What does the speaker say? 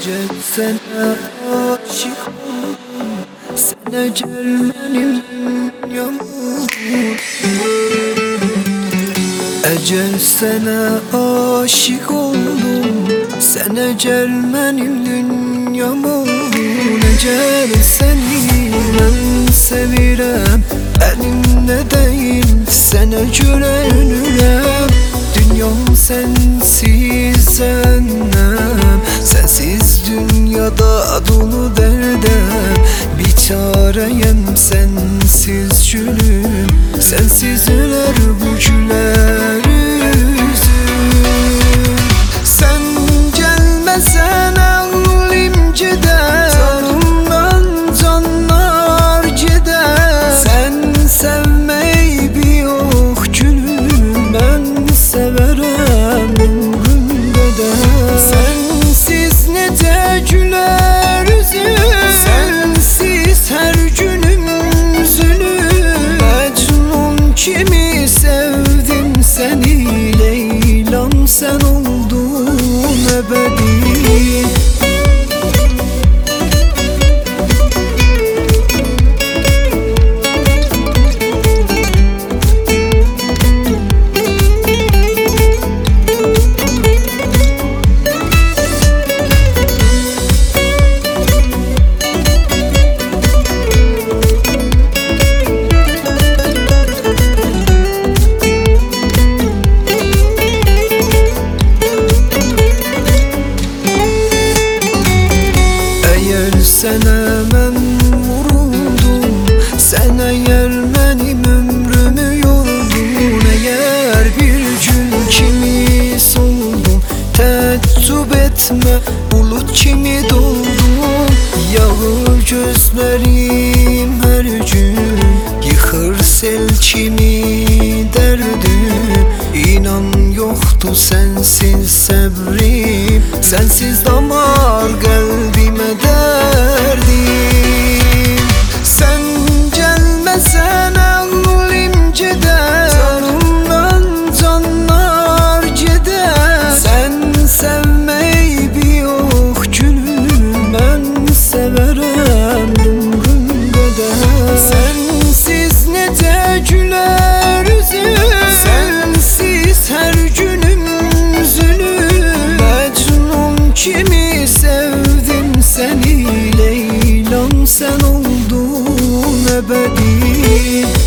Ecel sana aşık oldum, sen ecel benim dünyam olur. Ecel sana aşık oldum, sen ecel benim dünyam olur. Ecel seni ben sevirem, elimde değil sana göre ölürem. Dünyam sensiz cennem, sensiz dünyada dolu derdem. Bir çareyim sensiz gülüm, sensiz öler bu güler yüzüm. Sen gelmesen aklım gider, canımdan canlar gider. Sen sevmeyi bir yok gülüm, ben severem ömrümde de. Sensiz nece güler yüzüm, sensiz her günüm üzülüm. Mecnun kimi sevdim seni, Leylam sen oldun ebedi. Sene ben vuruldum, sen eğer benim ömrümü yoldun. Eğer bir gün kimi soldum, teessüp etme bulut kimi doldum. Yağır gözlerim her gün, yıkır sel kimi derdim. İnan yoktu sensiz sabrim, sensiz damar kalbime derdim. Sen gelmesen aklım gider, canımdan canlar gider. Sen sevmeyi bir yok gülüm, ben severem ömrümde de. Sensiz nece güler yüzüm, sensiz her günüm üzülüm. Mecnun kimi sevdim seni, Leylam sen oldun ebedi.